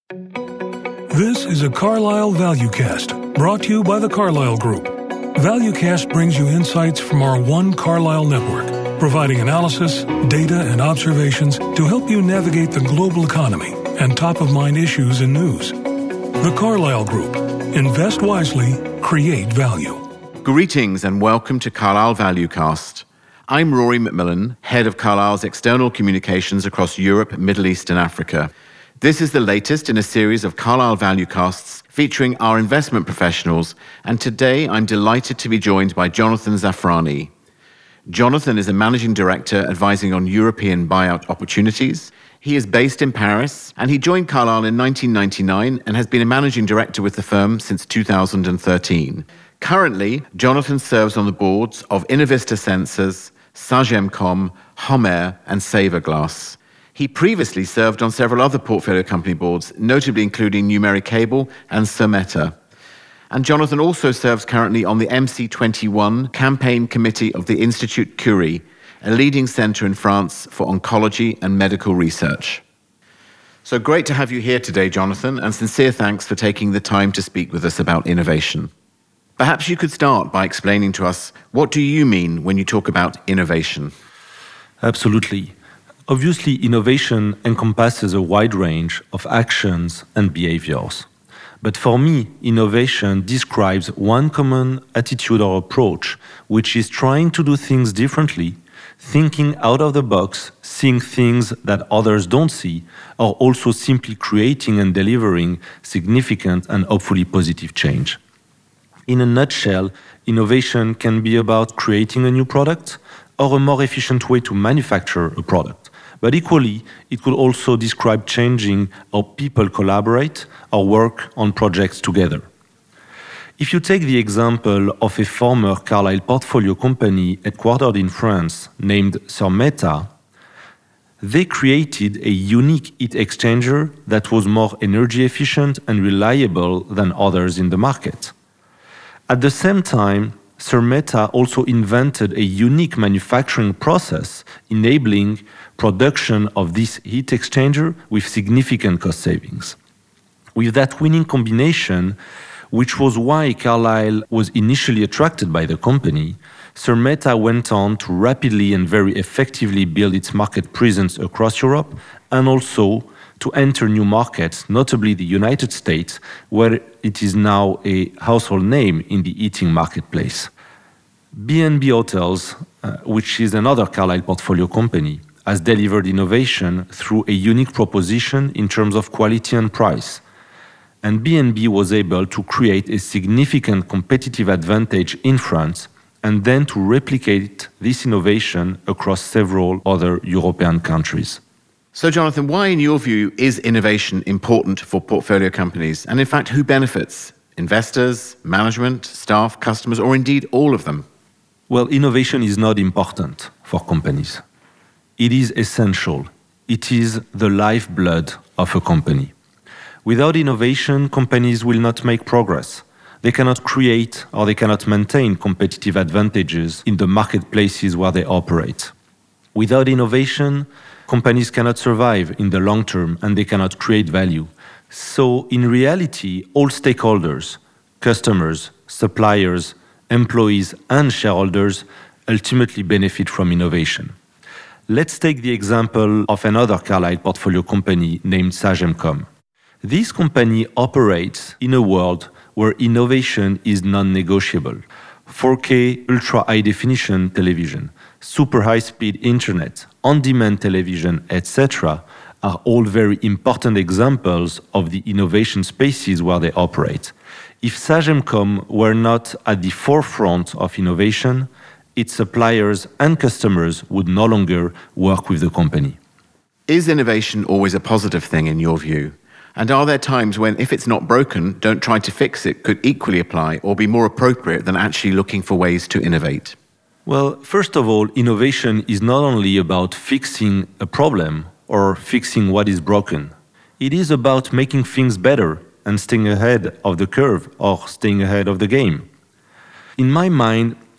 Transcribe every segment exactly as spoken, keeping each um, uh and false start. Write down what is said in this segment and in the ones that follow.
This is a Carlisle ValueCast, brought to you by the Carlisle Group. ValueCast brings you insights from our One Carlisle network, providing analysis, data, and observations to help you navigate the global economy and top-of-mind issues and news. The Carlisle Group. Invest wisely, create value. Greetings and welcome to Carlisle ValueCast. I'm Rory McMillan, head of Carlisle's external communications across Europe, Middle East and Africa. This is the latest in a series of Carlisle ValueCasts featuring our investment professionals, and today I'm delighted to be joined by Jonathan Zafrani. Jonathan is a managing director advising on European buyout opportunities. He is based in Paris, and he joined Carlisle in nineteen ninety-nine and has been a managing director with the firm since two thousand thirteen. Currently, Jonathan serves on the boards of Innovista Sensors, Sagemcom, Homer, and Saverglass. He previously served on several other portfolio company boards, notably including Numericable and Surmeta. And Jonathan also serves currently on the M C twenty-one Campaign Committee of the Institut Curie, a leading centre in France for oncology and medical research. So great to have you here today, Jonathan, and sincere thanks for taking the time to speak with us about innovation. Perhaps you could start by explaining to us, what do you mean when you talk about innovation? Absolutely. Obviously, innovation encompasses a wide range of actions and behaviors. But for me, innovation describes one common attitude or approach, which is trying to do things differently, thinking out of the box, seeing things that others don't see, or also simply creating and delivering significant and hopefully positive change. In a nutshell, innovation can be about creating a new product or a more efficient way to manufacture a product. But equally, it could also describe changing how people collaborate or work on projects together. If you take the example of a former Carlisle portfolio company headquartered in France named Surmeta, they created a unique heat exchanger that was more energy efficient and reliable than others in the market. At the same time, Surmeta also invented a unique manufacturing process enabling production of this heat exchanger with significant cost savings. With that winning combination, which was why Carlisle was initially attracted by the company, Surmeta went on to rapidly and very effectively build its market presence across Europe and also to enter new markets, notably the United States, where it is now a household name in the heating marketplace. B and B Hotels, uh, which is another Carlisle portfolio company, has delivered innovation through a unique proposition in terms of quality and price. And B and B was able to create a significant competitive advantage in France and then to replicate this innovation across several other European countries. So, Jonathan, why, in your view, is innovation important for portfolio companies? And in fact, who benefits? Investors, management, staff, customers, or indeed all of them? Well, innovation is not important for companies. It is essential. It is the lifeblood of a company. Without innovation, companies will not make progress. They cannot create or they cannot maintain competitive advantages in the marketplaces where they operate. Without innovation, companies cannot survive in the long term and they cannot create value. So, in reality, all stakeholders, customers, suppliers, employees, and shareholders ultimately benefit from innovation. Let's take the example of another Carlisle portfolio company named Sagemcom. This company operates in a world where innovation is non-negotiable. four K ultra-high-definition television, super high-speed internet, on-demand television, et cetera are all very important examples of the innovation spaces where they operate. If Sagemcom were not at the forefront of innovation, its suppliers and customers would no longer work with the company. Is innovation always a positive thing in your view? And are there times when, if it's not broken, don't try to fix it could equally apply or be more appropriate than actually looking for ways to innovate? Well, first of all, innovation is not only about fixing a problem or fixing what is broken. It is about making things better and staying ahead of the curve or staying ahead of the game. In my mind,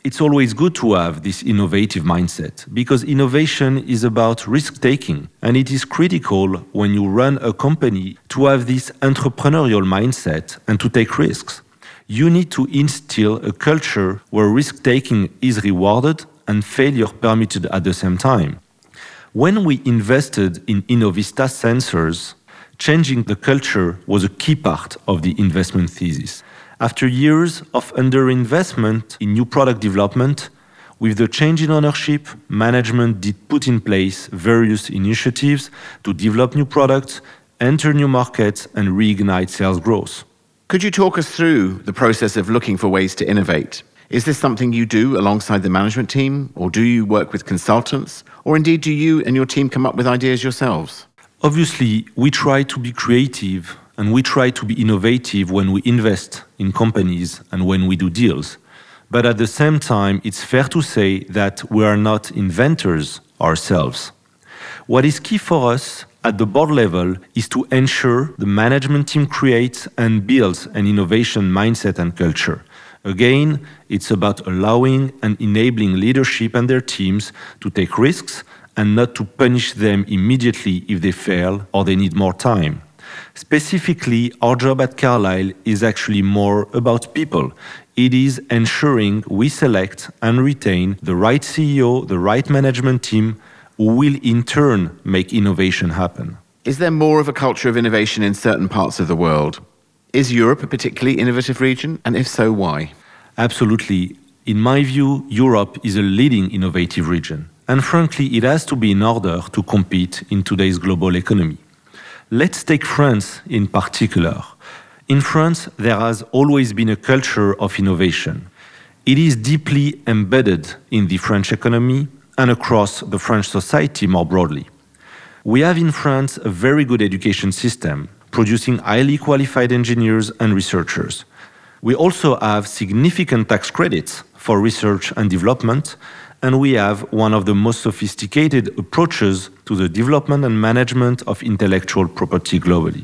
It's always good to have this innovative mindset because innovation is about risk-taking, and it is critical when you run a company to have this entrepreneurial mindset and to take risks. You need to instill a culture where risk-taking is rewarded and failure permitted at the same time. When we invested in Innovista sensors, changing the culture was a key part of the investment thesis. After years of underinvestment in new product development, with the change in ownership, management did put in place various initiatives to develop new products, enter new markets, and reignite sales growth. Could you talk us through the process of looking for ways to innovate? Is this something you do alongside the management team, or do you work with consultants, or indeed do you and your team come up with ideas yourselves? Obviously, we try to be creative and we try to be innovative when we invest in companies and when we do deals. But at the same time, it's fair to say that we are not inventors ourselves. What is key for us at the board level is to ensure the management team creates and builds an innovation mindset and culture. Again, it's about allowing and enabling leadership and their teams to take risks and not to punish them immediately if they fail or they need more time. Specifically, our job at Carlyle is actually more about people. It is ensuring we select and retain the right C E O, the right management team, who will in turn make innovation happen. Is there more of a culture of innovation in certain parts of the world? Is Europe a particularly innovative region, and if so, why? Absolutely. In my view, Europe is a leading innovative region, and frankly, it has to be in order to compete in today's global economy. Let's take France in particular. In France, there has always been a culture of innovation. It is deeply embedded in the French economy and across the French society more broadly. We have in France a very good education system, producing highly qualified engineers and researchers. We also have significant tax credits for research and development, and we have one of the most sophisticated approaches to the development and management of intellectual property globally.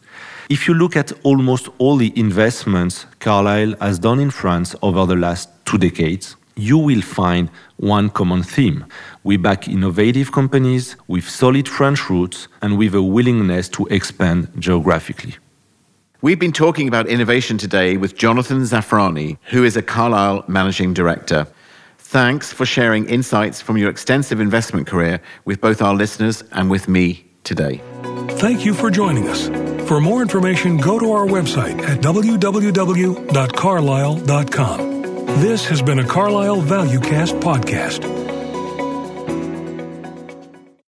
If you look at almost all the investments Carlyle has done in France over the last two decades, you will find one common theme. We back innovative companies with solid French roots and with a willingness to expand geographically. We've been talking about innovation today with Jonathan Zafrani, who is a Carlyle Managing Director. Thanks for sharing insights from your extensive investment career with both our listeners and with me today. Thank you for joining us. For more information, go to our website at w w w dot carlyle dot com. This has been a Carlyle ValueCast podcast.